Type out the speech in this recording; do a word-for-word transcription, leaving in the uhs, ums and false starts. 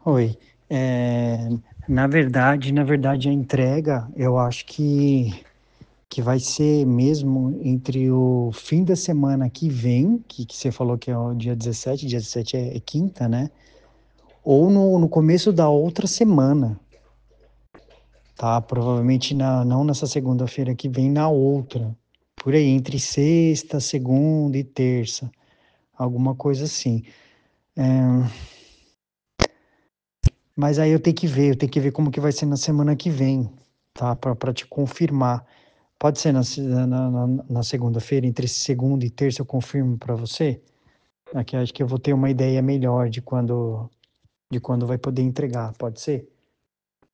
Oi. É, na verdade, na verdade, a entrega, eu acho que, que vai ser mesmo entre o fim da semana que vem, que, que você falou que é o dia dezessete, dia dezessete é, é quinta, né? Ou no, no começo da outra semana, tá? Provavelmente na, não nessa segunda-feira que vem, na outra. Por aí, entre sexta, segunda e terça. Alguma coisa assim. Mas aí eu tenho que ver, eu tenho que ver como que vai ser na semana que vem, tá? Para te confirmar. Pode ser na, se- na, na, na segunda-feira, entre segunda e terça eu confirmo para você. Aqui acho que eu vou ter uma ideia melhor de quando, de quando vai poder entregar, pode ser?